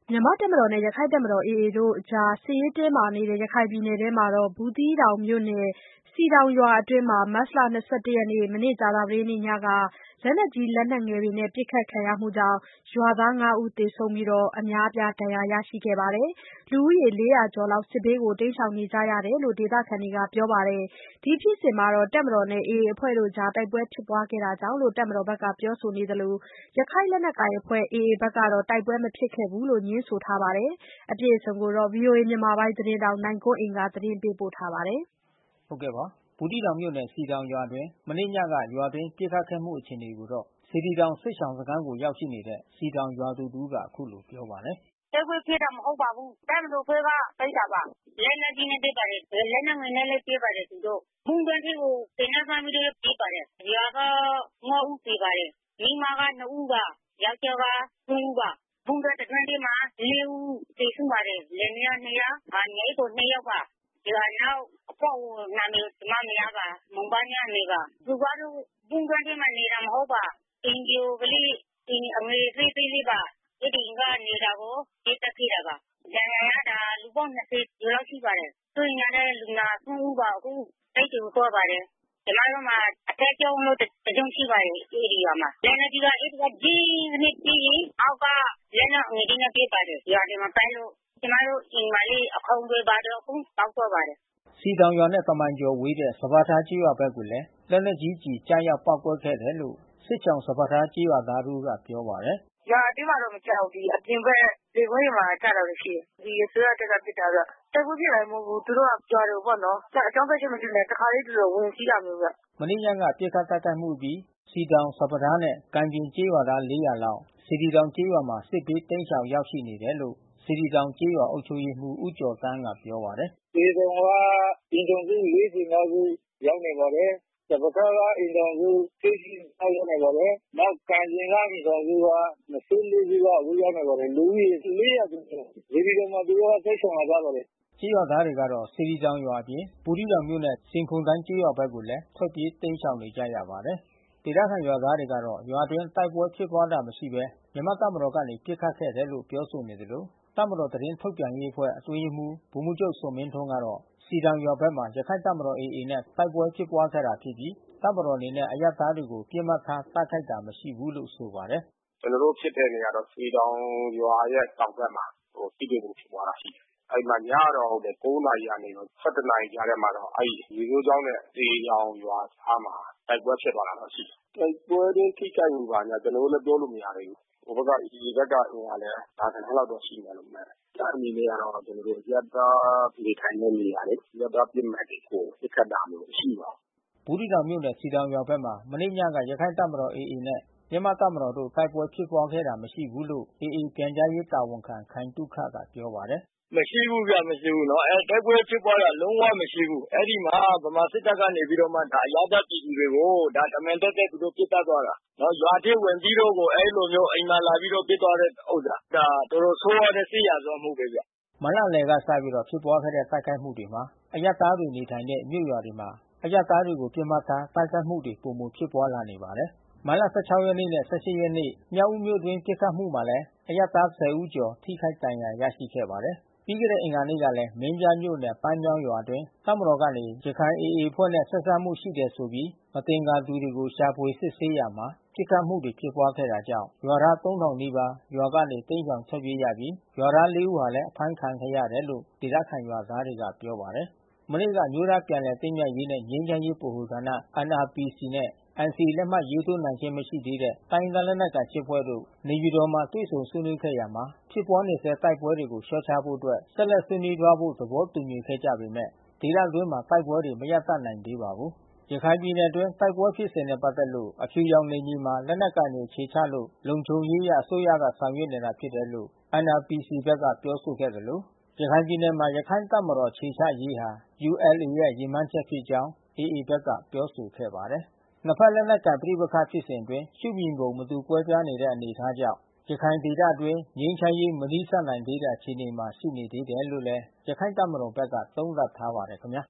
မြန်မာ့တပ်မတော်နဲ့ရခိုင့်တပ်မတော် AA တို့အကြားစစ်ရေးတင်းမာနေတဲ့ ရခိုင်ပြည်နယ်ထဲမှာ ဘူးသီးတောင်မြို့နယ် စည်တောင်ရွာအတွင်း မတ်လ ၂၁ ရက် မနေ့ ကြာသပတေးနေ့ညက လက်နက်ကြီးလက်နက်ငယ်တွေနဲ့ပစ်ခတ်ခံရမှုကြောင့် ရွာသား 5 ဦးသေဆုံးပြီး အများအပြားဒဏ်ရာရရှိခဲ့ပါတယ်။ လူဦးရေ 400 ကျော်လောက် စစ်ဘေးတိမ်းရှောင်နေကြရတယ်လို့ ဒေသခံတွေကပြောပါတယ်။ ဒီဖြစ်စဉ်မှာ တပ်မတော်နဲ့ AA အဖွဲ့တို့အကြားတိုက်ပွဲဖြစ်ပွားခဲ့တာကြောင့်လို့ တပ်မတော်ဘက်ကပြောဆိုနေသလို ရခိုင်လက်နက်ကိုင်အဖွဲ့ AA ဘက်ကတော့ တိုက်ပွဲမဖြစ်ခဲ့ဘူးလို့ ငြင်းဆိုထားပါတယ်။ အပြည့်အစုံကို ဗွီအိုအေမြန်မာပိုင်းသတင်းထောက်နိုင်ကွန်းအိန်ကနေ သတင်းပေးပို့ထားပါတယ်။ဘူးသီးတောင်မြို့နယ် စည်တောင်ရွာအတွင်း မနေ့ညက ရွာအတွင်းပစ်ခတ်ခဲ့မှုအခြေအနေကိုတော့ စေတီတောင်စစ်ရှောင်စခန်းကိုရောက်ရှိနေတဲ့ စည်တောင်ရွာသူတဦးကအခုလိုပြောပါတယ်။ "တိုက်ပွဲဖြစ်တာမဟုတ်ပါဘူး။ တပ်မတော်ဘက်က ပစ်တာပါ။ လက်နက်ကြီးနဲ့ပစ်ပါတယ်။ လက်နက်ငယ်နဲ့လည်းပစ်ပါတယ်သူတို့။ ဘုံးတန်းထဲကိုသေနတ်ပစ်ပြီးတော့ပစ်ပါတယ်။ ရွာသား ဦးသေပါတယ်။ မိန်းမက ဦးပါ။ ယောကျာ်းက ဦးပါ။ ဘုံးတန်းတတွင်းထဲမှာ ဦးသေဆုံးပါတယ်။ လင်မယား ယောက် ညီအစ်ကို ယောက်ပါ။ ရွာနောက်အဖွားအိုနာမည်ကျွန်မမရပါ။ မောင်ပန်းမြတ်အမေပါ။ သူကတော့ဘုံးတန်းထဲမှာနေတာမဟုတ်ပါ။ အိမ်ပြိုကလေး အိမ်အငယ်သေးသေးလေးပါ။ အဲဒီအိမ်ကနေတာကို ပစ်သတ်ခဲ့တာပါ။ ဒဏ်ရာရတာလူပေါင်း ကျော်လောက်ရှိပါတယ်။ စိုးရိမ်ရတဲ့လူနာ ဦးပါ။ အခုစစ်တွေကိုသွားပါတယ်။ ကျွန်မတို့မှာအထက်ကျောင်းလို့တကျောင်းရှိပါတယ်အဲဒီရွာမှာ။ လက်နက်ကြီးကအဲဒီကဂျင်းနဲ့ပြီးရင်အောက်ကလက်နက်ငယ်တွေနဲ့ပစ်ပါတယ်။ ရွာတွေမှာပစ်လို့ ကျွန်မတို့အိမ်မှာလဲအခေါင်တွေဘာတွေအကုန်ပေါက်သွားပါတယ်။ " စည်တောင်ရွာနဲ့တမိုင်ကျော်ဝေးတဲ့ စပါးထားကျေးရွာဘက်ကိုလဲ လက်နက်ကြီးကျည်ကျရောက်ပေါက်ကွဲခဲ့တယ်လို့ စစ်ရှောင်စပါးထားကျေးရွာသားတဦးကပြောပါတယ်။ "ရွာအတွင်းမှာတော့မကျဘူး။ အပြင်ဘက်လယ်ကွင်းတွေမှာကျတာရှိတယ်။ ဒီအစိုးရတပ်ကပစ်တာဗျ။ တိုက်ပွဲဖြစ်တာမဟုတ်ဘူး။ သူတို့ကရွာတွေကိုပေါ့နော်။ အကြောင်းပြချက်မရှိဘဲတခါတည်းဝင်စီးတာမျိုးဗျ။ " မနေ့ညကပစ်ခတ်တိုက်ခိုက်မှုအပြီး စည်တောင် စပါးထားနဲ့ကံပြင်ကျေးရွာသား လောက် စေတီတောင်ကျေးရွာမှာ စစ်ဘေးတိမ်းရှောင်ရောက်ရှိနေတယ်လို့ စေတီတောင်ကျေးရွာအုပ်ချုပ်ရေးမှူးဦးကျော်သန်းကပြောပါတယ်။ "စေတီတောင်ကအိမ်ထောင်စု စုရောက်နေပါတယ်။ စပါးထားကအိမ်ထောင်စု ရောက်နေပါတယ်။ နောက်ကံပြင်ကအိမ်ထောင်စုက စုကအခုရောက်နေပါတယ်။ လူဦးရေ ကျော်ပါတယ်။ စေတီတောင်မှာသူတို့ကစစ်ရှောင်လာကြပါတယ်။ " ကျေးရွာသားတွေကတော့ စေတီတောင်ရွာအပြင် ဘူးသီးတောင်မြို့နဲ့ဆင်ခုန်တိုင်ကျေးရွာဘက်ကိုလဲ ထွက်ပြေးတိမ်းရှောင်နေကြရပါတယ်။ ဒေသခံရွာသားတွေကတော့ ရွာအတွင်းတိုက်ပွဲဖြစ်ပွားတာမရှိဘဲ မြန်မာ့တပ်မတော်ကနေ ပစ်ခတ်ခဲ့တယ်လို့ ပြောဆိုနေသလို တပ်မတော်သတင်းထုတ်ပြန်ရေးအဖွဲ့အတွင်းရေးမှူးဗိုလ်မှူးချုပ်ဇော်မင်းထွန်းကတော့ စည်တောင်ရွာဘက်မှာ ရခိုင့်တပ်မတော် AA နဲ့တိုက်ပွဲဖြစ်ပွားခဲ့တာဖြစ်ပြီး တပ်မတော်အနေနဲ့အရပ်သားတွေကိုပစ်မှတ်ထားတိုက်ခိုက်တာမရှိဘူးလို့ဆိုပါတယ်။ "ကျွန်တော်တို့ဖြစ်တဲ့နေရာတော့စည်တောင်ရွာရဲ့တောင်ဘက်မှာထိတွေ့မှုဖြစ်ပွားတာရှိတယ်။ အဲဒီမှာညတော့ဟုတ်တယ် နာရီကနေ နာရီကြားထဲမှာတော့ရေစိုးချောင်းနဲ့စည်တောင်ရွာကြားမှာတိုက်ပွဲဖြစ်သွားတာတော့ရှိတယ်။ တိုက်ပွဲအတွင်းထိခိုက်မှုဘာညာကျွန်တော်တို့လဲပြောလို့မရသေးဘူး။ ဟိုဘက်က AA ဘက်ကအင်အားလဲဒါဇင်နှစ်လောက်တော့ရှိမယ်လို့မှန်းတယ်။ တပ်အနေနဲ့ကတော့ကျွန်တော်တို့အရပ်သားနေထိုင်တဲ့နေရာတွေ အရပ်သားပစ်မှတ်တွေကိုပစ်ခတ်တာမျိုးမရှိပါဘူး။" ဘူးသီးတောင်မြို့နယ်စည်တောင်ရွာဘက်မှာ မနေ့ညက ရခိုင့်တပ်မတော် AA နဲ့ မြန်မာ့တပ်မတော်တို့ တိုက်ပွဲဖြစ်ပွားခဲ့တာမရှိဘူးလို့ AA ပြန်ကြားရေးတာဝန်ခံခိုင်သုခကပြောပါတယ်။ "မရှိဘူးဗျမရှိဘူး။ တိုက်ပွဲဖြစ်ပွားတာလုံးဝမရှိဘူး။ အဲဒီမှာဗမာစစ်တပ်ကနေပြီးတော့မှအရပ်သားပြည်သူတွေကိုတမင်သက်သက်သူတို့ပစ်သတ်သွားတာ။ ရွာထဲဝင်ပြီးတော့ကိုအဲဒီလိုမျိုးအိမ်မှာလာပြီးတော့ပစ်သွားတဲ့ဥစ္စာ။ ဒါတော်တော်ဆိုးဝါးတဲ့စစ်ရာဇဝတ်မှုပဲဗျ။ " မတ်လလယ်ကစပြီးဖြစ်ပွားခဲ့တဲ့တိုက်ခိုက်မှုတွေမှာ အရပ်သားတွေနေထိုင်တဲ့မြို့ရွာတွေမှာ အရပ်သားတွေကိုပစ်မှတ်ထားတိုက်ခိုက်မှုတွေပိုမိုဖြစ်ပွားလာနေပါတယ်။ မတ်လ ရက်နေ့နဲ့ ရက်နေ့ မြောက်ဦးမြို့အတွင်းပစ်ခတ်မှုမှာလဲ အရပ်သား ဦးကျော် ထိခိုက်ဒဏ်ရာရရှိခဲ့ပါတယ်။ ပြီးခဲ့တဲ့အင်္ဂါနေ့ကလဲ မင်းပြားမြို့နယ်ပန်းမြောင်းရွာအတွင်း တပ်မတော်ကနေ ရခိုင် AA အဖွဲ့နဲ့ ဆက်စပ်မှုရှိတယ်ဆိုပြီး မသင်္ကာသူတွေကိုရှာဖွေစစ်ဆေးရာမှာ ပစ်ခတ်မှုတွေဖြစ်ပွားခဲ့တာကြောင့် ရွာသား နီးပါး ရွာကနေတိမ်းရှောင်ထွက်ပြေးရပြီး ရွာသား ဦးဟာလဲအဖမ်းခံခဲ့ရတယ်လို့ ဒေသခံရွာသားတွေကပြောပါတယ်။ မနေ့ကအမျိုးသားပြန်လည်သင့်မြတ်ရေးနှင့် ငြိမ်းချမ်းရေးဗဟိုဌာန NRPC နဲ့ NCA လက်မှတ်ရေးထိုးနိုင်ခြင်းမရှိသေးတဲ့ တိုင်းရင်းသားလက်နက်ကိုင်အဖွဲ့တို့ နေပြည်တော်မှာတွေ့ဆုံဆွေးနွေးခဲ့ရာမှာ ဖြစ်ပွားနေဆဲတိုက်ပွဲတွေကိုလျှော့ချဖို့အတွက် ဆက်လက်ဆွေးနွေးသွားဖို့သဘောတူညီခဲ့ကြပေမဲ့ ဒေသအတွင်းမှာတိုက်ပွဲတွေမရပ်တန့်နိုင်သေးပါဘူး။ ရခိုင်ပြည်နယ်အတွင်းတိုက်ပွဲဖြစ်စဉ်နဲ့ပက်သက်လို့ အဖြူရောင်နယ်မြေမှာ လက်နက်ကိုင်တွေအခြေချလို့ လုံခြုံရေးအရအစိုးရကဆောင်ရွက်နေတာဖြစ်တယ်လို့ NRPC ဘက်ကပြောဆိုခဲ့သလို ရခိုင်ပြည်နယ်မှာရခိုင့်တပ်မတော်အခြေချရေးဟာ ULAရဲ့ရည်မှန်းချက်ဖြစ်ကြောင်း AA ဘက်ကပြောဆိုခဲ့ပါတယ်။ နှစ်ဖက်လက်နက်ကိုင်ပဋိပက္ခဖြစ်စဉ်အတွင်း ရှုမြင်ပုံမတူကွဲပြားနေတဲ့အနေအထားကြောင့် ရခိုင်ဒေသအတွင်း ငြိမ်းချမ်းရေးမနီးစပ်နိုင်သေးတဲ့အခြေအနေမှာရှိနေသေးတယ်လို့လဲ ရခိုင့်တပ်မတော်ဘက်ကသုံးသပ်ထားပါတယ်ခင်ဗျာ